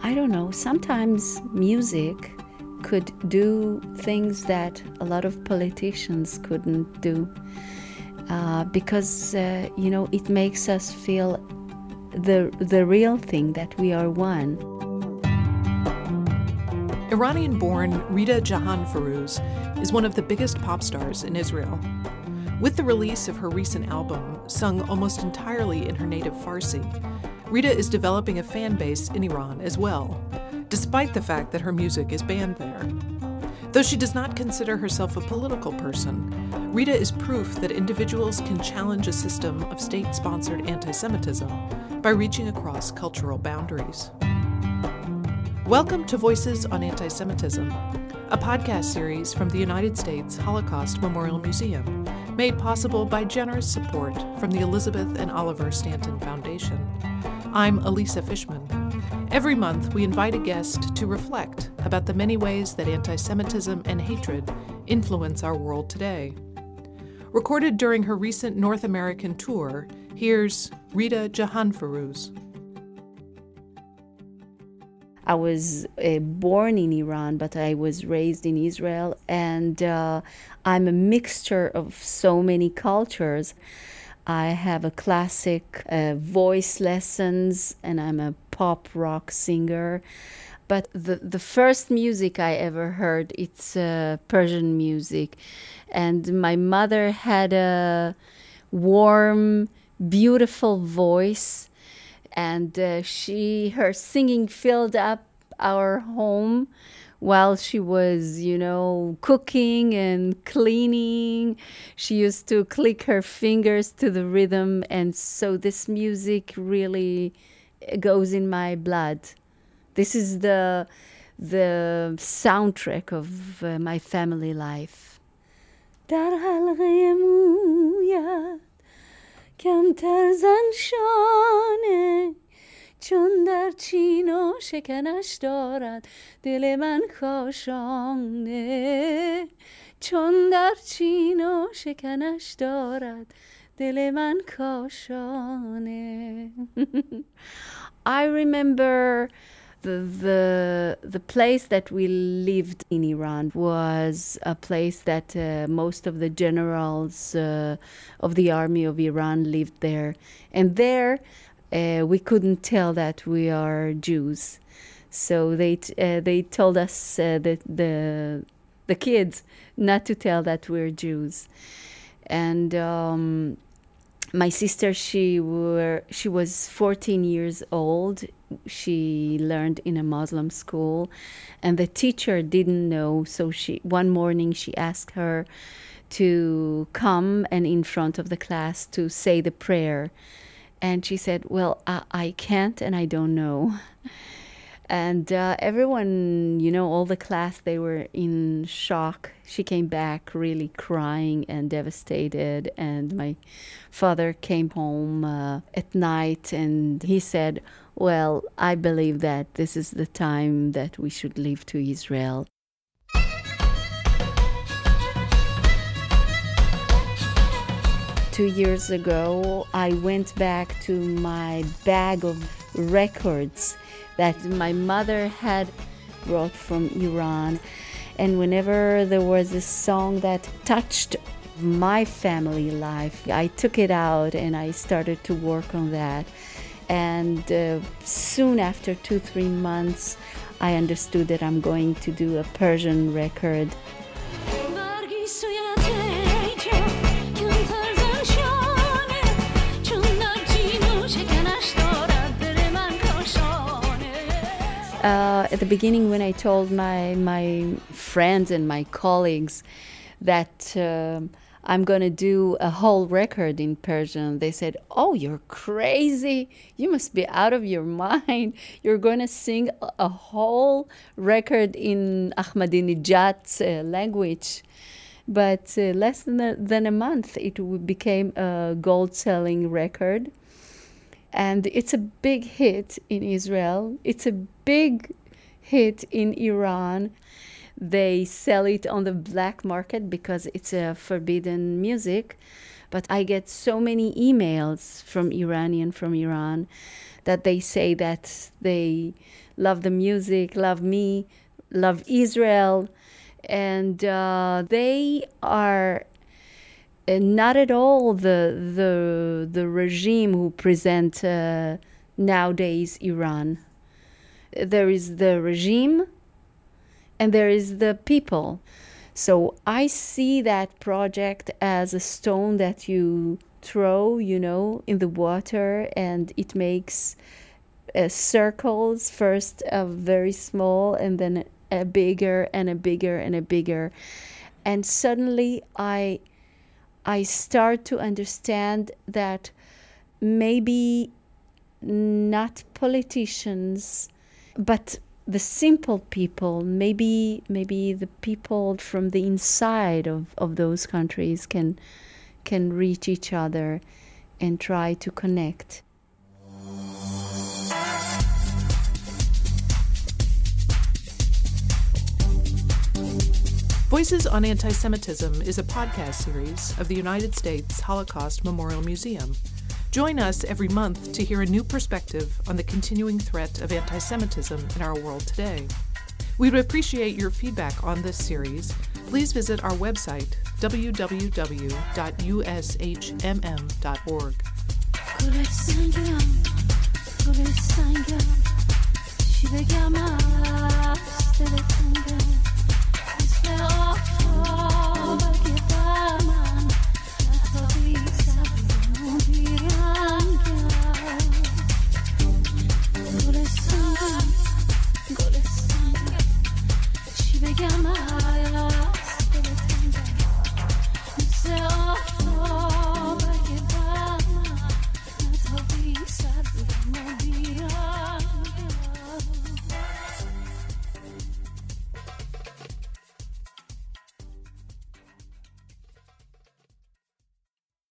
I don't know, sometimes music could do things that a lot of politicians couldn't do because, it makes us feel the real thing, that we are one. Iranian-born Rita Jahanfirooz is one of the biggest pop stars in Israel. With the release of her recent album, sung almost entirely in her native Farsi, Rita is developing a fan base in Iran as well, despite the fact that her music is banned there. Though she does not consider herself a political person, Rita is proof that individuals can challenge a system of state-sponsored anti-Semitism by reaching across cultural boundaries. Welcome to Voices on Anti-Semitism, a podcast series from the United States Holocaust Memorial Museum, made possible by generous support from the Elizabeth and Oliver Stanton Foundation. I'm Elisa Fishman. Every month, we invite a guest to reflect about the many ways that anti-Semitism and hatred influence our world today. Recorded during her recent North American tour, here's Rita Jahanfirooz. I was born in Iran, but I was raised in Israel, and I'm a mixture of so many cultures. I have a classic voice lessons, and I'm a pop rock singer. But the first music I ever heard, it's Persian music. And my mother had a warm, beautiful voice. And her singing filled up our home while she was, cooking and cleaning. She used to click her fingers to the rhythm. And so this music really goes in my blood. This is the soundtrack of my family life. Dar halqe moyat کمتر زن شانه چون در چین و شکنش دارد دل من کاشانه چون در چین و شکنش دارد دل من کاشانه. I remember the place that we lived in Iran was a place that most of the generals of the army of Iran lived there. And there we couldn't tell that we are Jews. So they told us, that the kids, not to tell that we're Jews. And my sister, she was 14 years old. She learned in a Muslim school, and the teacher didn't know. So one morning she asked her to come and in front of the class to say the prayer. And she said, well, I can't and I don't know. And everyone, all the class, they were in shock. She came back really crying and devastated. And my father came home at night and he said, well, I believe that this is the time that we should leave to Israel. Two years ago, I went back to my bag of records that my mother had brought from Iran. And whenever there was a song that touched my family life, I took it out and I started to work on that. And soon after 2-3 months, I understood that I'm going to do a Persian record. At the beginning, when I told my friends and my colleagues that I'm going to do a whole record in Persian, they said, oh, you're crazy. You must be out of your mind. You're going to sing a whole record in Ahmadinejad's language. But less than a month, it became a gold-selling record. And it's a big hit in Israel. It's a big hit in Iran. They sell it on the black market because it's a forbidden music. But I get so many emails from Iran, that they say that they love the music, love me, love Israel, and they are not at all the regime who present nowadays Iran. There is the regime and there is the people. So I see that project as a stone that you throw, in the water, and it makes circles, first very small and then a bigger and a bigger and a bigger. And suddenly I start to understand that maybe not politicians, but the simple people, maybe the people from the inside of those countries can reach each other and try to connect. Voices on Anti-Semitism is a podcast series of the United States Holocaust Memorial Museum. Join us every month to hear a new perspective on the continuing threat of anti-Semitism in our world today. We would appreciate your feedback on this series. Please visit our website, www.ush.mm.org.